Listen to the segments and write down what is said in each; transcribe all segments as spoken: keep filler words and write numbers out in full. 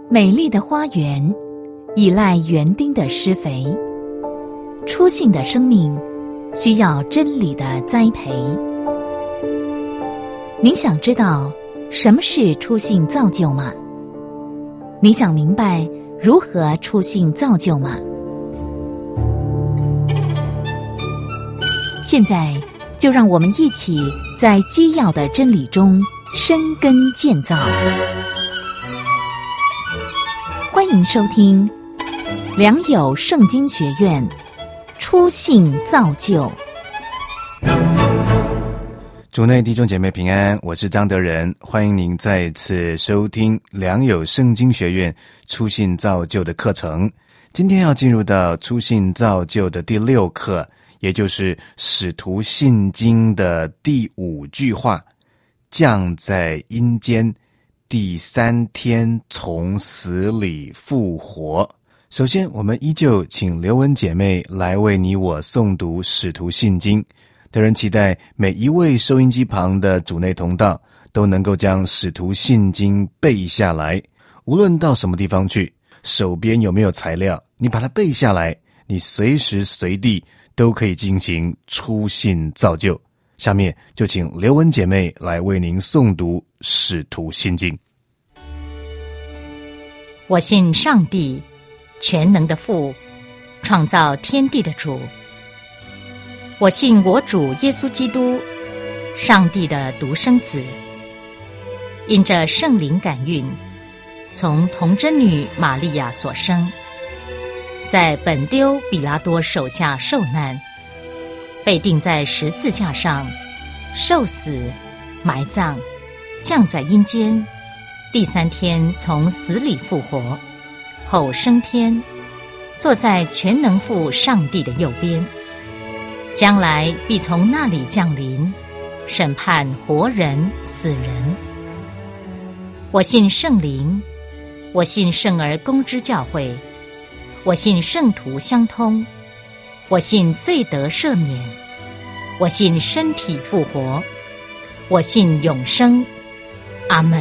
美丽的花园依赖园丁的施肥，初信的生命需要真理的栽培。您想知道什么是初信造就吗？你想明白如何初信造就吗？现在就让我们一起在基要的真理中生根建造。欢迎收听良友圣经学院初信造就。 主内弟兄姐妹平安，我是张德仁，欢迎您再次收听良友圣经学院初信造就的课程。今天要进入到初信造就的第六课，也就是使徒信经的第五句话，降在阴间，第三天从死里复活。首先我们依旧请刘文姐妹来为你我诵读使徒信经。德仁期待每一位收音机旁的主内同道都能够将使徒信经背下来，无论到什么地方去，手边有没有材料，你把它背下来，你随时随地都可以进行初信造就。下面就请刘文姐妹来为您诵读使徒信经。 我信上帝，全能的父，创造天地的主。我信我主耶稣基督，上帝的独生子，因着圣灵感孕，从童贞女玛利亚所生，在本丢比拉多手下受难，被钉在十字架上，受死，埋葬，降在阴间，第三天从死里复活，后升天，坐在全能父上帝的右边，将来必从那里降临，审判活人死人。我信圣灵，我信圣而公之教会，我信圣徒相通，我信罪得赦免，我信身体复活，我信永生。阿们。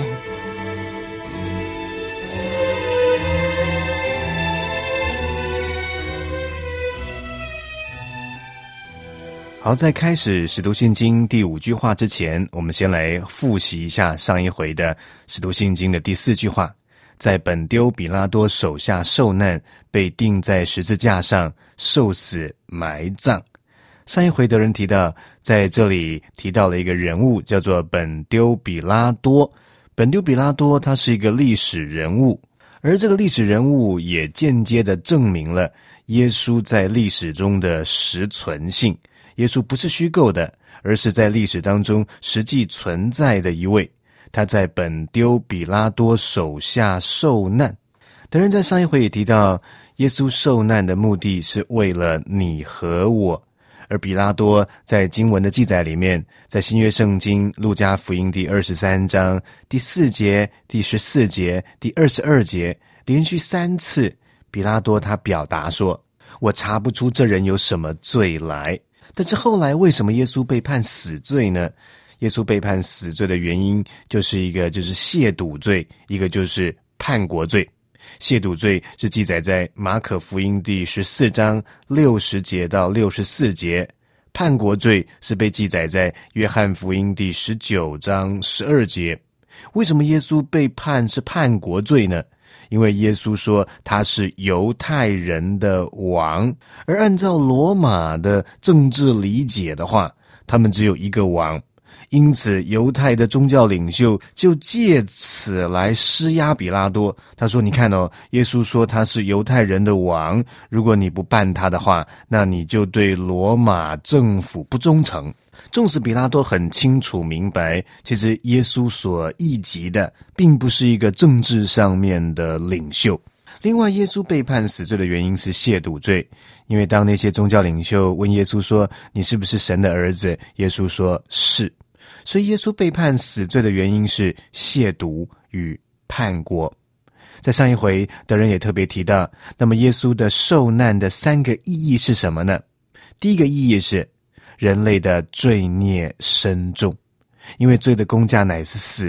好，在开始使徒信经第五句话之前，我们先来复习一下上一回的使徒信经的第四句话，在本丢比拉多手下受难，被钉在十字架上，受死，埋葬。上一回德仁提到，在这里提到了一个人物叫做本丢比拉多。本丢比拉多他是一个历史人物，而这个历史人物也间接地证明了耶稣在历史中的实存性。耶稣不是虚构的，而是在历史当中实际存在的一位。他在本丢比拉多手下受难。德仁在上一回也提到，耶稣受难的目的是为了你和我。而比拉多在经文的记载里面，在新约圣经路加福音第二十三章第四节、第十四节、第二十二节，连续三次，比拉多他表达说，我查不出这人有什么罪来。但是后来为什么耶稣被判死罪呢？耶稣被判死罪的原因就是一个就是亵渎罪，一个就是叛国罪。亵渎罪是记载在马可福音第十四章六十节到六十四节，叛国罪是被记载在约翰福音第十九章十二节。为什么耶稣被判是叛国罪呢？因为耶稣说他是犹太人的王，而按照罗马的政治理解的话，他们只有一个王，因此犹太的宗教领袖就借此来施压比拉多。他说，你看哦，耶稣说他是犹太人的王，如果你不办他的话，那你就对罗马政府不忠诚。纵使比拉多很清楚明白，其实耶稣所议及的并不是一个政治上面的领袖。另外，耶稣被判死罪的原因是亵渎罪，因为当那些宗教领袖问耶稣说，你是不是神的儿子？耶稣说是。所以耶稣被判死罪的原因是亵渎与叛国。在上一回德仁也特别提到，那么耶稣的受难的三个意义是什么呢？第一个意义是人类的罪孽深重，因为罪的工价乃是死，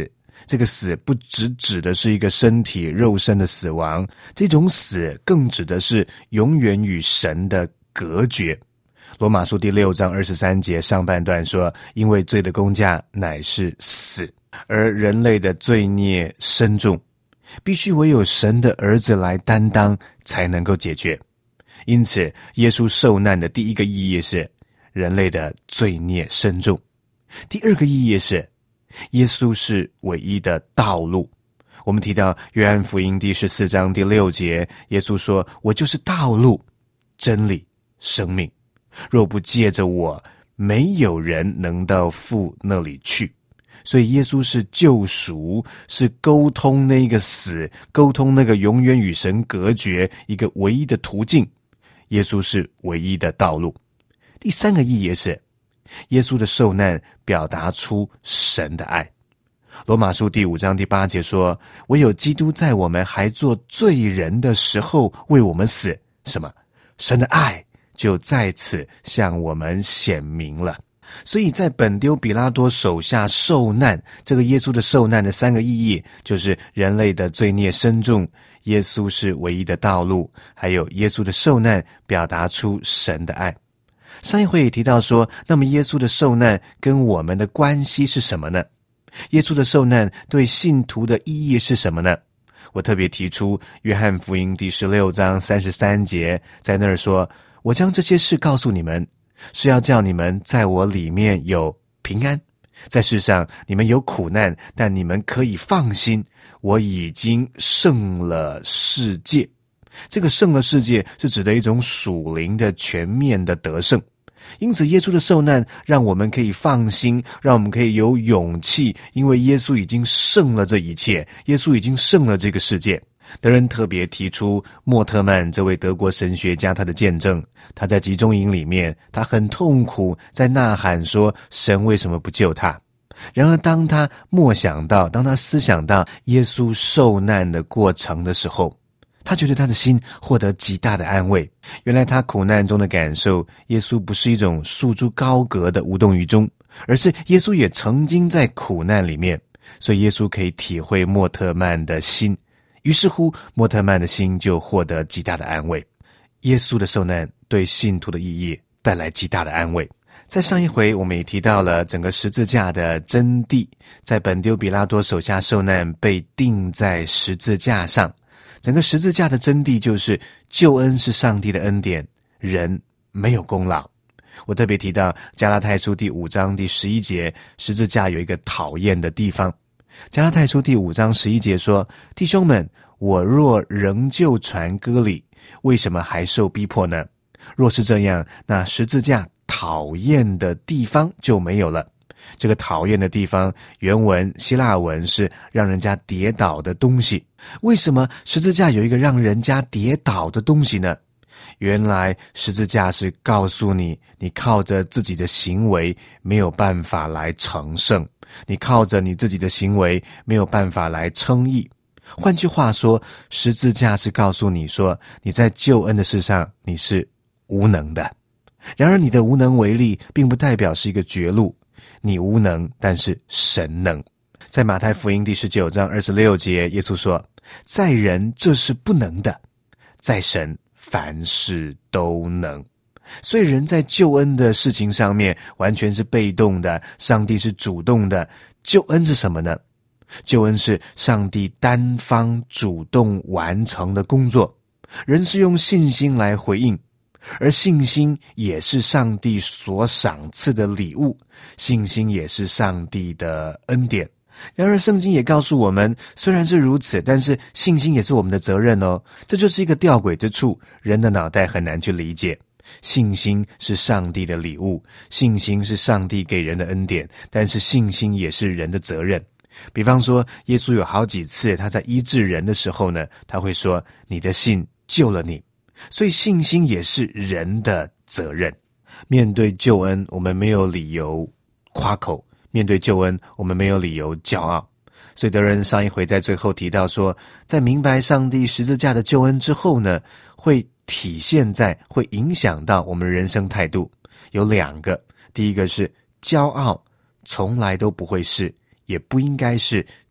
这个死不只指的是一个身体肉身的死亡，这种死更指的是永远与神的隔绝。罗马书第六章二十三节上半段说，因为罪的工价乃是死，而人类的罪孽深重，必须唯有神的儿子来担当才能够解决。因此耶稣受难的第一个意义是人类的罪孽深重，第二个意义是耶稣是唯一的道路。我们提到约翰福音第十四章第六节，耶稣说，我就是道路真理生命，若不借着我，没有人能到父那里去。所以耶稣是救赎，是沟通那个死，沟通那个永远与神隔绝一个唯一的途径。耶稣是唯一的道路。第三个意义是耶稣的受难表达出神的爱。罗马书第五章第八节说，唯有基督在我们还做罪人的时候为我们死，什么？神的爱就在此向我们显明了。所以在本丢比拉多手下受难，这个耶稣的受难的三个意义，就是人类的罪孽深重，耶稣是唯一的道路，还有耶稣的受难表达出神的爱。上一回也提到说，那么耶稣的受难跟我们的关系是什么呢？耶稣的受难对信徒的意义是什么呢？我特别提出约翰福音第十六章三十三节，在那儿说，我将这些事告诉你们，是要叫你们在我里面有平安。在世上你们有苦难，但你们可以放心，我已经胜了世界。这个胜了世界是指的一种属灵的全面的得胜。因此耶稣的受难让我们可以放心，让我们可以有勇气，因为耶稣已经胜了这一切，耶稣已经胜了这个世界。德人特别提出莫特曼这位德国神学家他的见证，他在集中营里面，他很痛苦，在呐喊说神为什么不救他。然而当他默想到，当他思想到耶稣受难的过程的时候，他觉得他的心获得极大的安慰。原来他苦难中的感受，耶稣不是一种束之高阁的无动于衷，而是耶稣也曾经在苦难里面，所以耶稣可以体会莫特曼的心。于是乎莫特曼的心就获得极大的安慰。耶稣的受难对信徒的意义带来极大的安慰。在上一回我们也提到了整个十字架的真谛，在本丢比拉多手下受难，被钉在十字架上。整个十字架的真谛就是救恩是上帝的恩典，人没有功劳。我特别提到加拉太书第五章第十一节，十字架有一个讨厌的地方。加拉太书第五章十一节说，弟兄们，我若仍旧传割礼，为什么还受逼迫呢？若是这样，那十字架讨厌的地方就没有了。这个讨厌的地方，原文希腊文是让人家跌倒的东西。为什么十字架有一个让人家跌倒的东西呢？原来十字架是告诉你，你靠着自己的行为没有办法来成圣，你靠着你自己的行为没有办法来称义。换句话说，十字架是告诉你说，你在救恩的事上你是无能的。然而你的无能为力并不代表是一个绝路，你无能，但是神能。在马太福音第十九章二十六节，耶稣说，在人这是不能的，在神凡事都能。所以人在救恩的事情上面完全是被动的，上帝是主动的。救恩是什么呢？救恩是上帝单方主动完成的工作，人是用信心来回应，而信心也是上帝所赏赐的礼物，信心也是上帝的恩典。然而圣经也告诉我们，虽然是如此，但是信心也是我们的责任哦。这就是一个吊诡之处，人的脑袋很难去理解。信心是上帝的礼物，信心是上帝给人的恩典，但是信心也是人的责任。比方说耶稣有好几次他在医治人的时候呢，他会说你的信救了你。所以信心也是人的责任。面对救恩，我们没有理由夸口，面对救恩我们没有理由骄傲。所以德仁上一回在最后提到说，在明白上帝十字架的救恩之后呢，会体现在会影响到我们人生态度。有两个，第一个是骄傲从来都不会是也不应该是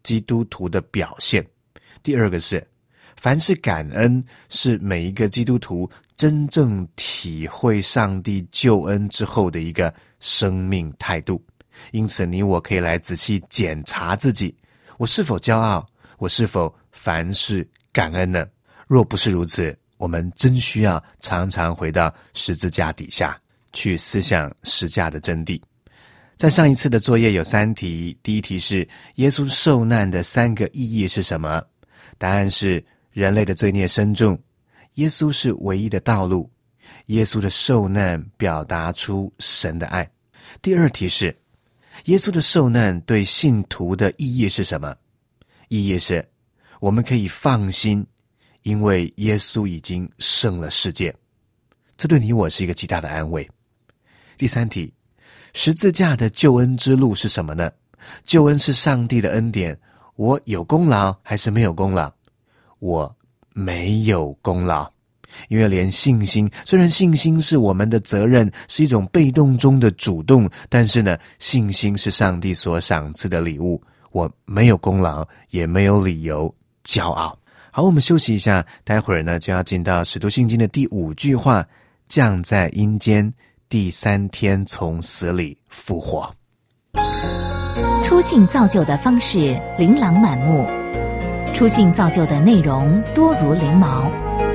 基督徒的表现。第二个是，凡是感恩是每一个基督徒真正体会上帝救恩之后的一个生命态度。因此你我可以来仔细检查自己，我是否骄傲，我是否凡事感恩呢？若不是如此，我们真需要常常回到十字架底下去思想十架的真谛。在上一次的作业有三题，第一题是耶稣受难的三个意义是什么？答案是人类的罪孽深重，耶稣是唯一的道路，耶稣的受难表达出神的爱。第二题是耶稣的受难对信徒的意义是什么？意义是我们可以放心，因为耶稣已经胜了世界，这对你我是一个极大的安慰。第三题，十字架的救恩之路是什么呢？救恩是上帝的恩典，我有功劳还是没有功劳？我没有功劳，因为连信心，虽然信心是我们的责任，是一种被动中的主动，但是呢，信心是上帝所赏赐的礼物，我没有功劳，也没有理由骄傲。好，我们休息一下，待会儿呢就要进到使徒信经的第五句话，降在阴间，第三天从死里复活。 初信造就的方式琳琅满目，初信造就的内容多如翎毛。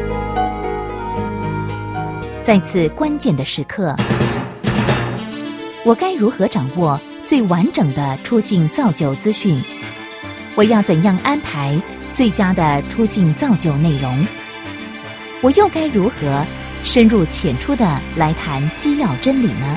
在此关键的时刻，我该如何掌握最完整的初信造就资讯？我要怎样安排最佳的初信造就内容？我又该如何深入浅出的来谈基要真理呢？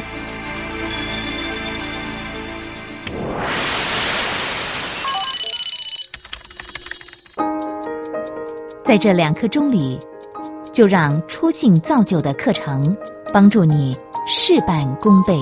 在这两刻钟里，就让初信造就的课程帮助你事半功倍。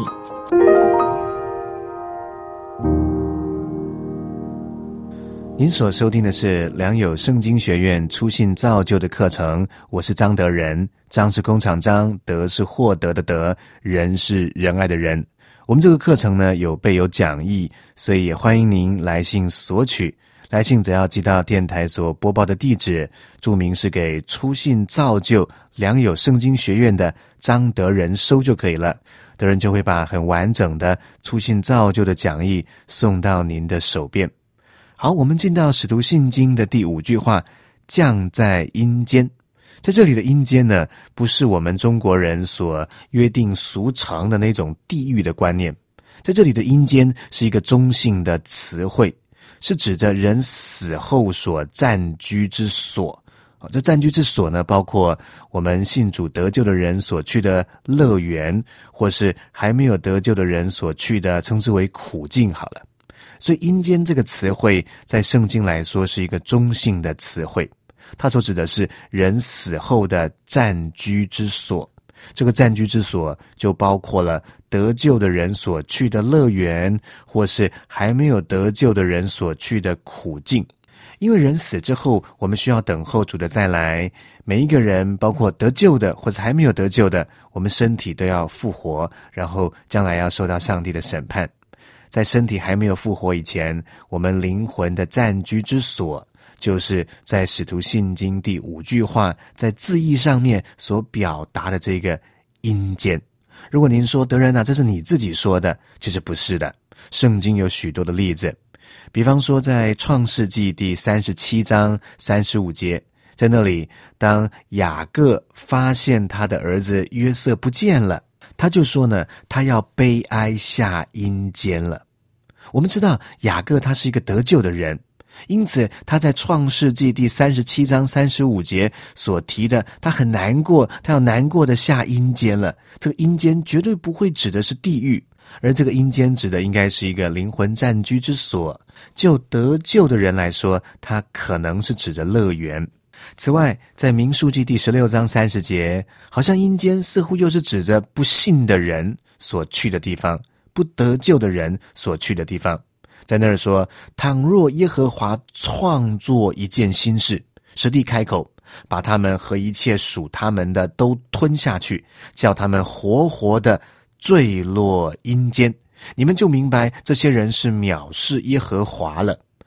您所收听的是良友圣经学院初信造就的课程，我是张德仁，张是工厂张，德是获得的德，仁是仁爱的仁。我们这个课程呢有备有讲义，所以也欢迎您来信索取。来信只要寄到电台所播报的地址，注明是给初信造就良友圣经学院的张德仁收就可以了。德仁就会把很完整的初信造就的讲义送到您的手边。好，我们进到使徒信经的第五句话，降在阴间。在这里的阴间呢，不是我们中国人所约定俗成的那种地狱的观念。在这里的阴间是一个中性的词汇，是指着人死后所暂居之所。这暂居之所呢，包括我们信主得救的人所去的乐园，或是还没有得救的人所去的称之为苦境好了。所以阴间这个词汇在圣经来说是一个中性的词汇，它所指的是人死后的暂居之所。这个暂居之所就包括了得救的人所去的乐园，或是还没有得救的人所去的苦境。因为人死之后，我们需要等候主的再来，每一个人包括得救的或者还没有得救的，我们身体都要复活，然后将来要受到上帝的审判。在身体还没有复活以前，我们灵魂的暂居之所就是在使徒信经第五句话在字义上面所表达的这个阴间。如果您说德仁啊，这是你自己说的，其实不是的，圣经有许多的例子。比方说在创世纪第三十七章三十五节，在那里当雅各发现他的儿子约瑟不见了，他就说呢，他要悲哀下阴间了。我们知道雅各他是一个得救的人，因此他在创世纪第三十七章三十五节所提的，他很难过，他要难过的下阴间了。这个阴间绝对不会指的是地狱，而这个阴间指的应该是一个灵魂暂居之所。就得救的人来说，他可能是指着乐园。此外，在民数记第十六章三十节，好像阴间似乎又是指着不信的人所去的地方，不得救的人所去的地方。在那儿说，倘若耶和华创作一件新事，实地开口，把他们和一切属他们的都吞下去，叫他们活活的坠落阴间，你们就明白这些人是藐视耶和华了。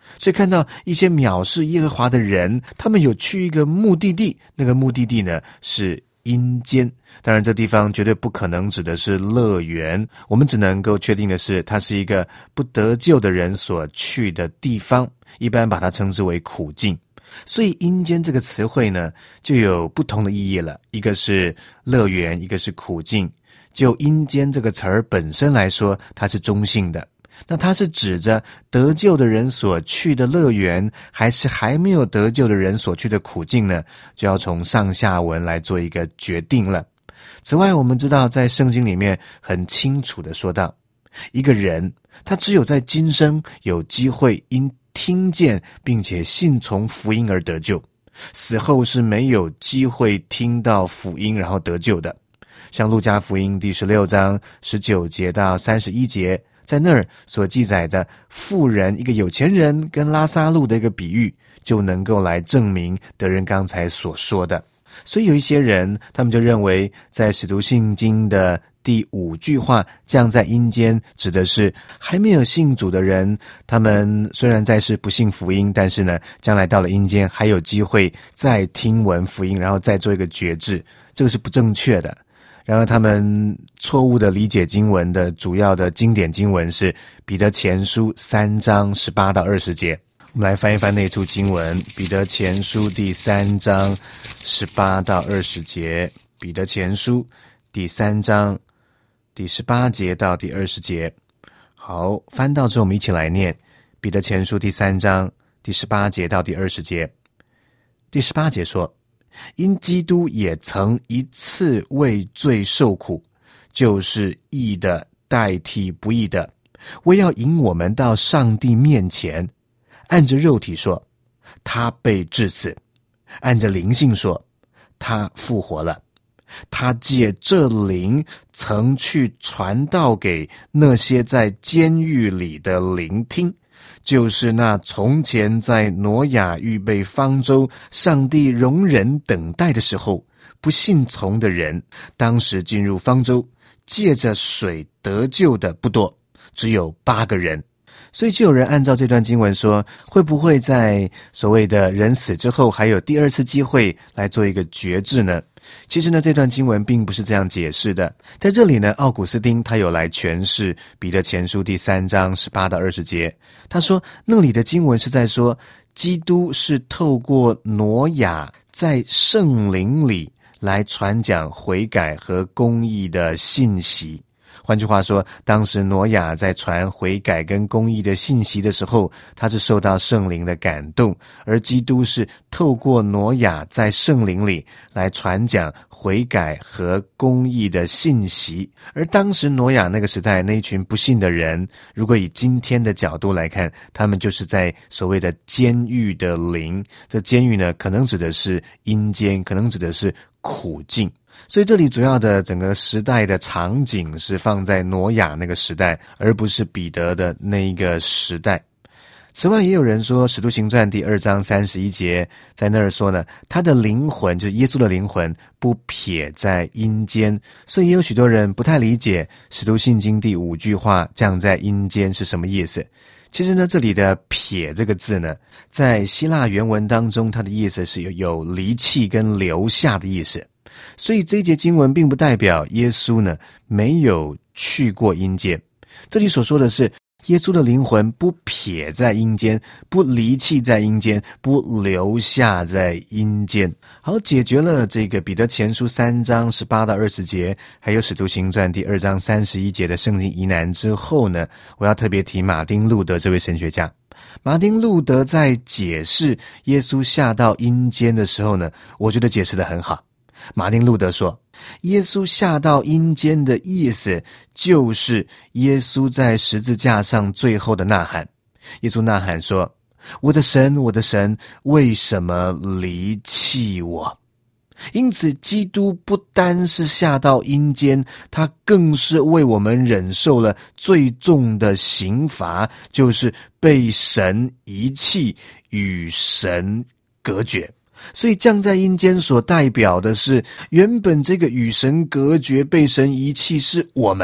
所以看到一些藐视耶和华的人，他们有去一个目的地，那个目的地呢是阴间。当然这地方绝对不可能指的是乐园，我们只能够确定的是它是一个不得救的人所去的地方，一般把它称之为苦境。所以阴间这个词汇呢就有不同的意义了，一个是乐园，一个是苦境。就阴间这个词儿本身来说，它是中性的，那它是指着得救的人所去的乐园，还是还没有得救的人所去的苦境呢？就要从上下文来做一个决定了。此外，我们知道在圣经里面很清楚地说到，一个人他只有在今生有机会因听见并且信从福音而得救，死后是没有机会听到福音然后得救的。像路加福音第十六章十九节到三十一节，在那儿所记载的富人，一个有钱人跟拉撒路的一个比喻，就能够来证明德仁刚才所说的。所以有一些人他们就认为，在使徒信经的第五句话降在阴间，指的是还没有信主的人，他们虽然在世不信福音，但是呢将来到了阴间还有机会再听闻福音，然后再做一个决志，这个是不正确的。然而他们错误的理解经文的主要的经典经文是彼得前书三章十八到二十节。我们来翻一翻那处经文，彼得前书第三章十八到二十节。彼得前书第三章第十八节到第二十节。好，翻到之后我们一起来念彼得前书第三章第十八节到第二十节。第十八节说，因基督也曾一次为罪受苦，就是义的代替不义的，为要引我们到上帝面前。按着肉体说，他被致死；按着灵性说，他复活了。他借这灵曾去传道给那些在监狱里的聆听，就是那从前在挪亚预备方舟，上帝容忍等待的时候，不信从的人，当时进入方舟，借着水得救的不多，只有八个人。所以就有人按照这段经文说，会不会在所谓的人死之后还有第二次机会来做一个决志呢？其实呢，这段经文并不是这样解释的。在这里呢，奥古斯丁他有来诠释彼得前书第三章十八到二十节。他说那里的经文是在说，基督是透过挪亚在圣灵里来传讲悔改和公义的信息。换句话说，当时挪亚在传悔改跟公义的信息的时候，他是受到圣灵的感动，而基督是透过挪亚在圣灵里来传讲悔改和公义的信息。而当时挪亚那个时代那一群不信的人，如果以今天的角度来看，他们就是在所谓的监狱的灵，这监狱呢可能指的是阴间，可能指的是苦境。所以这里主要的整个时代的场景是放在挪亚那个时代，而不是彼得的那一个时代。此外也有人说使徒行传第二章三十一节在那儿说呢，他的灵魂就是耶稣的灵魂不撇在阴间。所以也有许多人不太理解使徒信经第五句话降在阴间是什么意思。其实呢，这里的撇这个字呢，在希腊原文当中，它的意思是有有离弃跟留下的意思。所以这一节经文并不代表耶稣呢没有去过阴间。这里所说的是耶稣的灵魂不撇在阴间，不离弃在阴间，不留下在阴间。好，解决了这个彼得前书三章十八到二十节，还有使徒行传第二章三十一节的圣经疑难之后呢，我要特别提马丁路德这位神学家。马丁路德在解释耶稣下到阴间的时候呢，我觉得解释得很好。马丁路德说，耶稣下到阴间的意思就是耶稣在十字架上最后的呐喊。耶稣呐喊说，我的神，我的神，为什么离弃我？因此基督不单是下到阴间，他更是为我们忍受了最重的刑罚，就是被神遗弃，与神隔绝。所以降在阴间所代表的是，原本这个与神隔绝被神遗弃是我们，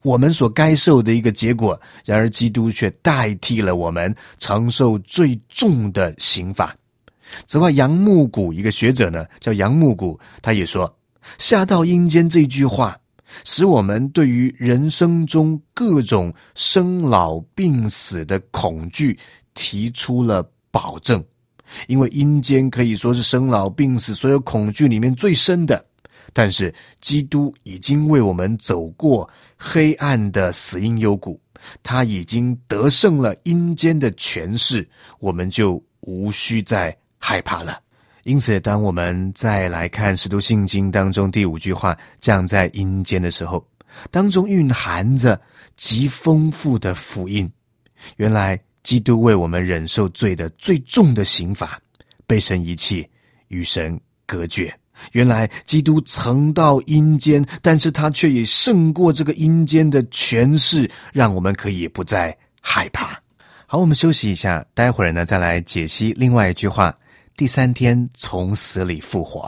我们所该受的一个结果，然而基督却代替了我们承受最重的刑罚。此外，杨牧谷一个学者呢，叫杨牧谷，他也说，下到阴间这句话使我们对于人生中各种生老病死的恐惧提出了保证，因为阴间可以说是生老病死所有恐惧里面最深的，但是基督已经为我们走过黑暗的死荫幽谷，他已经得胜了阴间的权势，我们就无需再害怕了。因此当我们再来看使徒信经当中第五句话，降在阴间的时候，当中蕴含着极丰富的福音。原来基督为我们忍受罪的最重的刑罚，被神遗弃，与神隔绝。原来基督曾到阴间，但是他却也胜过这个阴间的权势，让我们可以不再害怕。好，我们休息一下，待会儿呢再来解析另外一句话，第三天从死里复活。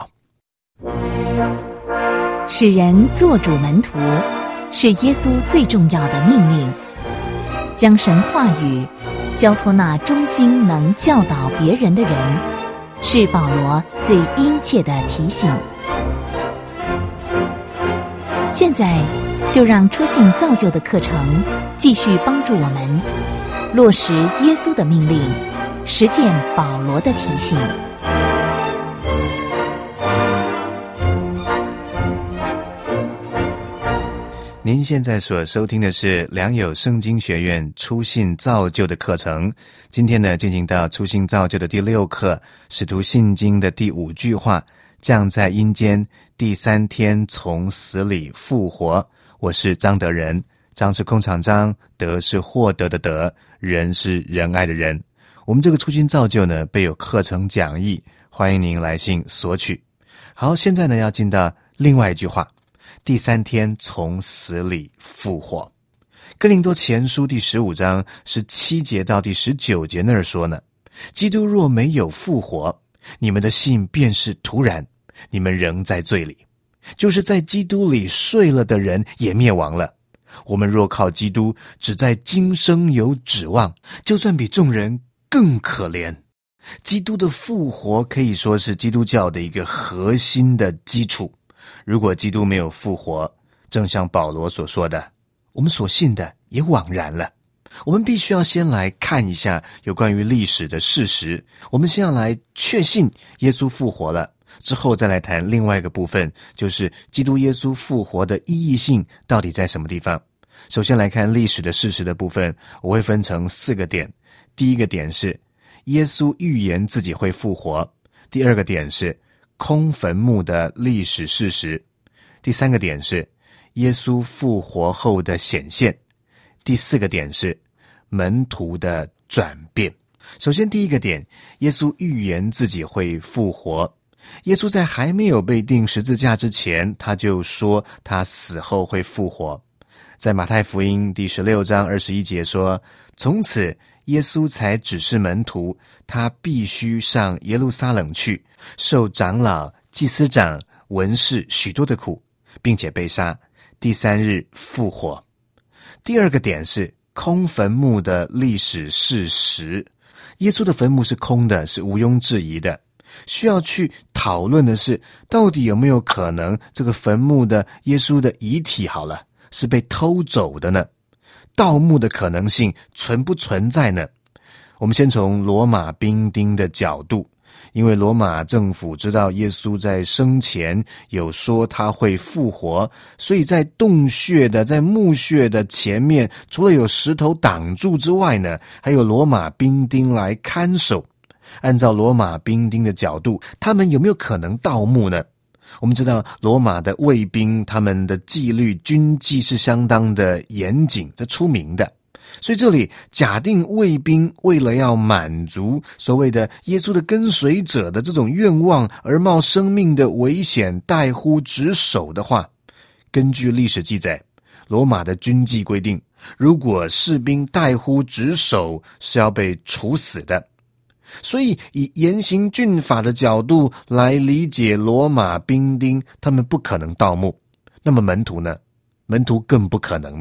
使人做主门徒，是耶稣最重要的命令。将神话语交托那忠心能教导别人的人，是保罗最殷切的提醒。现在就让初信造就的课程继续帮助我们落实耶稣的命令，实践保罗的提醒。 您现在所收听的是良友圣经学院初信造就的课程。今天呢，进行到初信造就的第六课，使徒信经的第五句话，降在阴间，第三天从死里复活。我是张德仁，张是空场张，德是获得的德，仁是仁爱的仁。我们这个初信造就呢，备有课程讲义，欢迎您来信索取。好，现在呢要进到另外一句话，第三天从死里复活。哥林多前书第十五章十七节到第十九节那儿说呢，基督若没有复活，你们的信便是徒然，你们仍在罪里，就是在基督里睡了的人也灭亡了。我们若靠基督只在今生有指望，就算比众人更可怜。基督的复活可以说是基督教的一个核心的基础。如果基督没有复活，正像保罗所说的，我们所信的也枉然了。我们必须要先来看一下有关于历史的事实，我们先要来确信耶稣复活了，之后再来谈另外一个部分，就是基督耶稣复活的意义性到底在什么地方。首先来看历史的事实的部分，我会分成四个点。第一个点是耶稣预言自己会复活，第二个点是空坟墓的历史事实，第三个点是耶稣复活后的显现，第四个点是门徒的转变。首先第一个点，耶稣预言自己会复活。耶稣在还没有被钉十字架之前，他就说他死后会复活。在马太福音第十六章二十一节说，从此耶稣才指示门徒，他必须上耶路撒冷去，受长老、祭司长、文士许多的苦，并且被杀，第三日复活。第二个点是空坟墓的历史事实。耶稣的坟墓是空的，是毋庸置疑的。需要去讨论的是，到底有没有可能这个坟墓的耶稣的遗体好了，是被偷走的呢？盗墓的可能性存不存在呢？我们先从罗马兵丁的角度，因为罗马政府知道耶稣在生前有说他会复活，所以在洞穴的在墓穴的前面，除了有石头挡住之外呢，还有罗马兵丁来看守。按照罗马兵丁的角度，他们有没有可能盗墓呢？我们知道罗马的卫兵，他们的纪律军纪是相当的严谨，这出名的。所以这里假定卫兵为了要满足所谓的耶稣的跟随者的这种愿望而冒生命的危险怠忽职守的话，根据历史记载，罗马的军纪规定，如果士兵怠忽职守是要被处死的。所以以严刑峻法的角度来理解罗马兵丁，他们不可能盗墓。那么门徒呢？门徒更不可能了。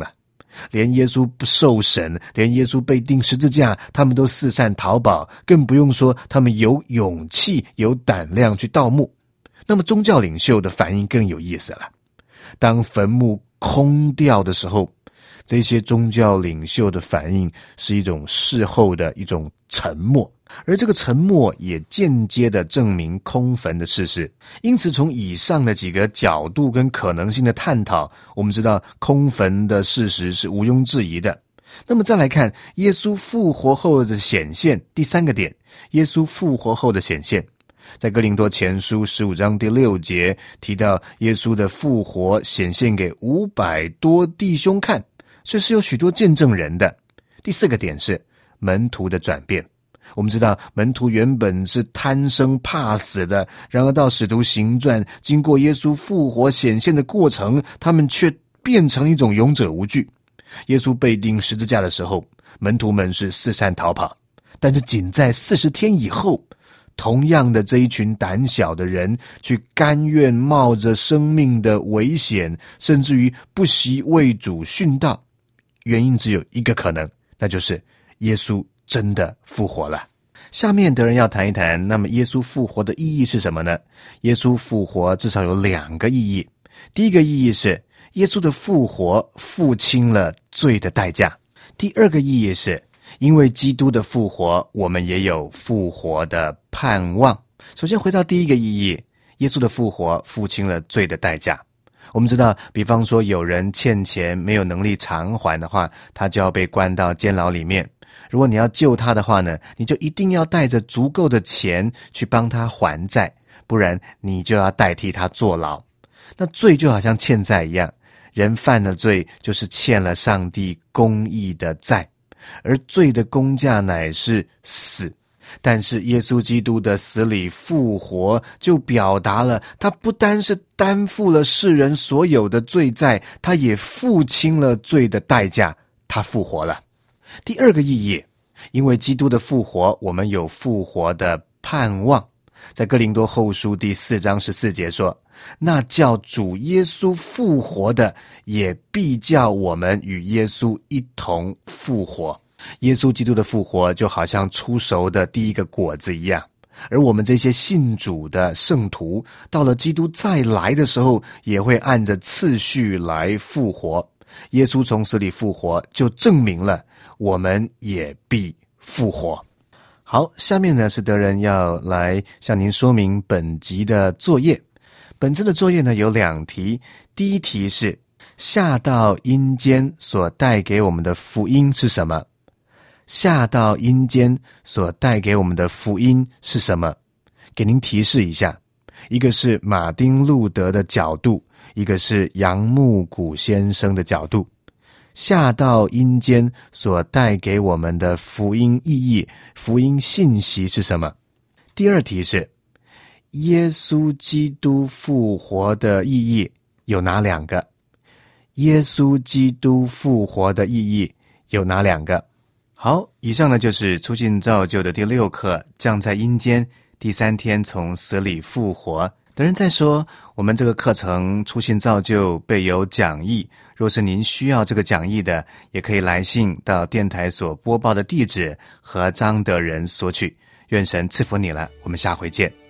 连耶稣不受审，连耶稣被钉十字架，他们都四散逃跑，更不用说他们有勇气有胆量去盗墓。那么宗教领袖的反应更有意思了。当坟墓空掉的时候，这些宗教领袖的反应是一种事后的一种沉默，而这个沉默也间接的证明空坟的事实。因此从以上的几个角度跟可能性的探讨，我们知道空坟的事实是毋庸置疑的。那么再来看耶稣复活后的显现，第三个点，耶稣复活后的显现。在哥林多前书十五章第六节提到，耶稣的复活显现给五百多弟兄看，所以是有许多见证人的。第四个点是门徒的转变。我们知道门徒原本是贪生怕死的，然而到使徒行传，经过耶稣复活显现的过程，他们却变成一种勇者无惧。耶稣被钉十字架的时候，门徒们是四散逃跑，但是仅在四十天以后，同样的这一群胆小的人去甘愿冒着生命的危险，甚至于不惜为主殉道，原因只有一个可能，那就是耶稣真的复活了。下面的人要谈一谈，那么耶稣复活的意义是什么呢？耶稣复活至少有两个意义。第一个意义是耶稣的复活付清了罪的代价。第二个意义是因为基督的复活，我们也有复活的盼望。首先回到第一个意义，耶稣的复活付清了罪的代价。我们知道，比方说有人欠钱没有能力偿还的话，他就要被关到监牢里面。如果你要救他的话呢，你就一定要带着足够的钱去帮他还债，不然你就要代替他坐牢。那罪就好像欠债一样，人犯了罪就是欠了上帝公义的债，而罪的工价乃是死。但是耶稣基督的死里复活，就表达了他不单是担负了世人所有的罪债，他也付清了罪的代价，他复活了。第二个意义，因为基督的复活，我们有复活的盼望。在哥林多后书第四章十四节说，那叫主耶稣复活的，也必叫我们与耶稣一同复活。耶稣基督的复活就好像出熟的第一个果子一样，而我们这些信主的圣徒，到了基督再来的时候，也会按着次序来复活。耶稣从死里复活，就证明了我们也必复活。好，下面呢是德仁要来向您说明本集的作业。本次的作业呢有两题，第一题是下到阴间所带给我们的福音是什么？下到阴间所带给我们的福音是什么？给您提示一下，一个是马丁路德的角度，一个是杨牧谷先生的角度。下到阴间所带给我们的福音意义、福音信息是什么？第二题是耶稣基督复活的意义有哪两个？耶稣基督复活的意义有哪两个？好，以上呢就是初信造就的第六课，降在阴间，第三天从死里复活。德仁在说，我们这个课程初信造就备有讲义，若是您需要这个讲义的，也可以来信到电台所播报的地址和张德仁索取。愿神赐福你了，我们下回见。